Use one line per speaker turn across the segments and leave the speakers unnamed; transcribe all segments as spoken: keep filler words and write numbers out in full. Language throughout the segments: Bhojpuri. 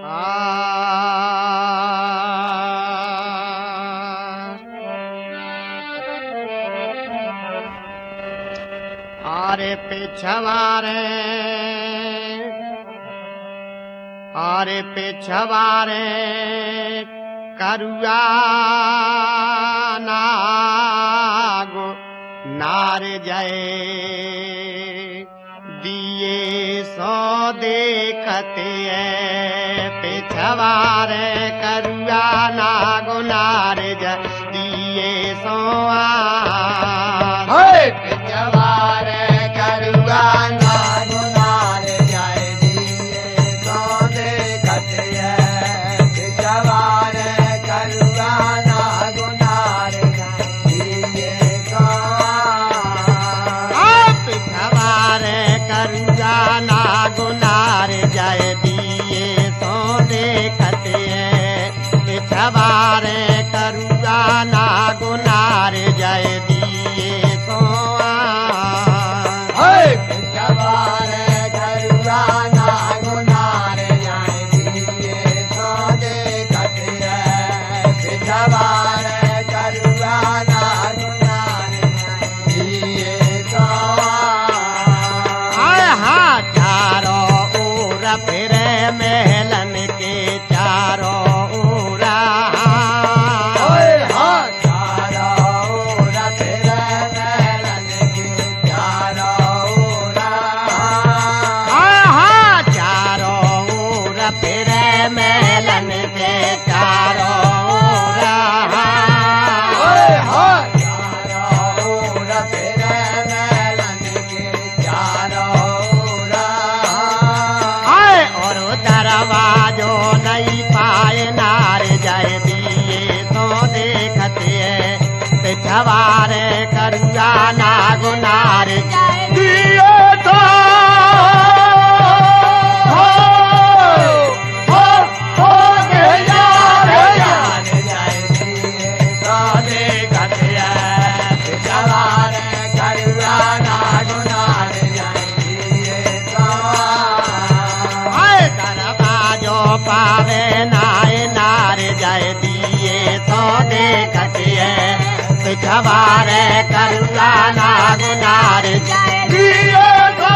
आरे पिछवारे आरे पिछवारे करुआ नागो नार जाए दिए सो देखते पिछवारे करुआ नागो नार जाए दिए सो पिछवारे करुआ नागो नार जाए दिए सो देखते पिछवारे करुआ नागो नार जाए दिए सो पिछवारे करुआ नागो नार जाए दिए सो देखते पिछवारे करुआ नागो नार जाए दिए सो पिछवारे करुआ नागो नार जाए दिए सो देखते पिछवारे करुआ नागो नार जाए दिए सो हाँ चारों ओर फिरे महलन के चारों ओर हाँ चारों ओर फिरे महलन के चारों ओर हाँ चारों ओर फिरे महलन के चारों ओर हाँ चारों ओर फिरे महलन के चारों ओर और दरवाजो नहीं पाए नार जाए दिए सो देखते पिछवारे करुआ नागो नार जाए दिए तो हो हो हो यार यार जाए दिए सो देखते पिछवारे करुआ नागो नार जाए दिए तो दरवाजो पावे नाय नार जाए दिए तो देखते पिछवारे करुआ नागो नार जाए दिए तो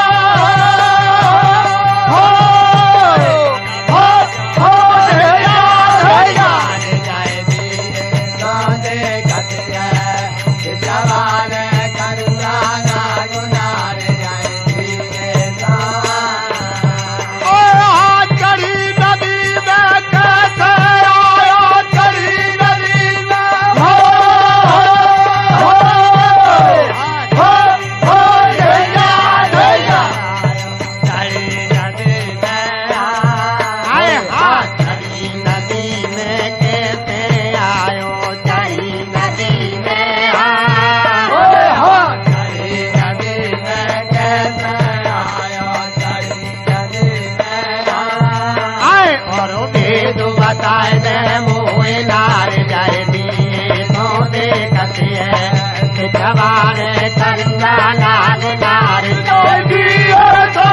हो हो हो यार यार जाए दिए तो देखते पिछवारे करुआ नागो नार जाए दिए तो चढ़ी नदी में कैसे आया चढ़ी नदी में हो हो हो हो यार यार चढ़ी नदी में आए हाँ चढ़ी नदी में कैसे आयो चढ़ी नदी में हो चढ़ी नदी में कैसे आयो चढ़ी नदी में और भेद बताए दे मोए नार जाए दिए तो देखते पिछवारे करुआ नागो नार जाए दिए तो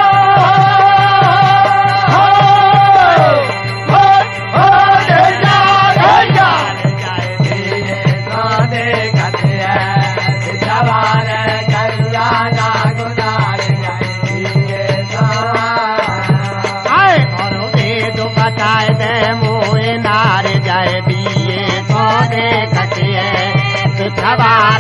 हो हो हो यार यार जाए दिए तो देखते पिछवारे करुआ नागो नार जाए दिए तो और भेद बताए दे मोए नार जाए दिए तो देखते पिछवारे